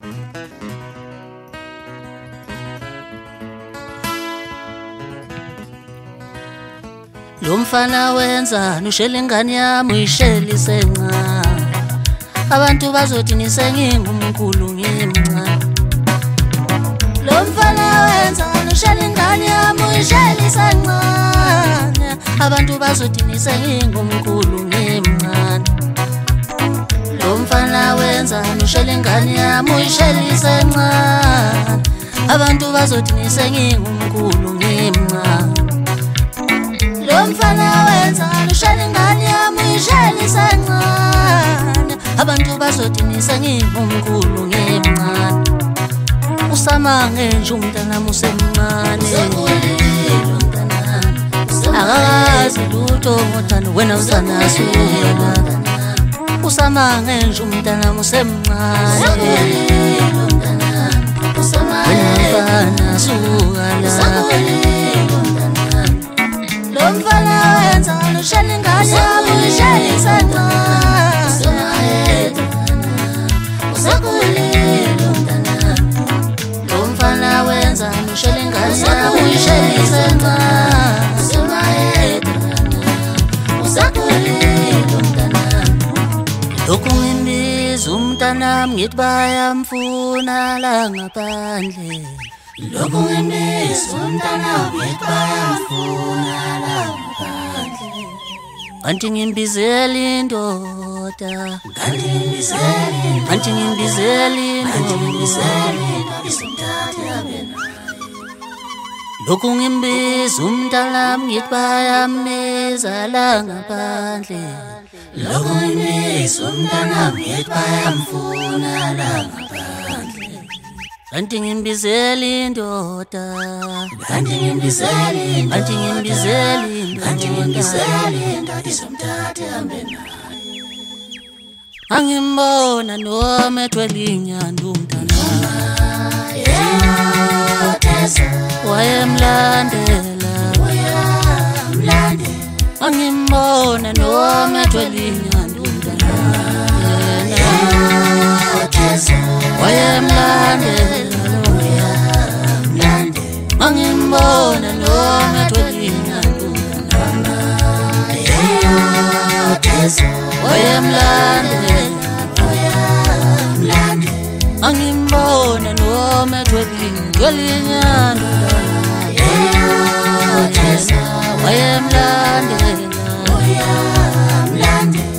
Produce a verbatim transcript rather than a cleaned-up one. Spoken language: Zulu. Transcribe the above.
Lo mfana wenzani ushela ingane yami uyishela isencane. Abantu bazothi nisengingumkhulu ngimncane. Lo mfana wenzani ushela ingane yami uyishela isencane. Abantu bazothi nisengingumkhulu ngimncane. Lo mfana wenzani ushela ingane yami uyishela isencane. Abantu bazothi nisengingumkhulu ngimncane. Lo mfana wenzani ushela ingane yami uyishela isencane. Abantu bazothi nisengingumkhulu ngimncane. Usamange nje umntanami usemncane. Akazi lutho ngothando wena usanasuyela. Usamange nje umntanami usemncane. Wena usanasuyela. Lo mfana wenzani ushela ingane yami uyishela isencane. Lo mfana wenzani ushela ingane yami uyishela isencane. Lokhu ngimbiza umntanami ngithi bayamfuna la ngaphandle. Lokhu ngimbiza umntanami ngithi bayamfuna la ngaphandle. Kanti ngimbizela indoda, kanti ngimbizela indoda, kanti ngimbizela indoda isimthathe yabena. Lokhu ngimbiza umntanami ngithi bayambiza la ngaphandle. Lokhu ngimbiza umntanami ngithi bayamfuna la ngaphandle. Kanti ngimbizela indoda, kanti ngimbizela indoda, kanti ngimbizela indoda, kanti ngimbizela indoda isimthathe yabena. Angimbona noma ethwele inyanda umntanami. Wayemlandela, wayemlandela. Angimbona noma ethwele inyanda umntanami. Wayemlandela, wayemlandela. Angimbona noma ethwele inyanda umntanami. Wayemlandela, wayemlandela. Angimbona noma ethwele inyanda umntanami. Wayemlandela, wayemlandela.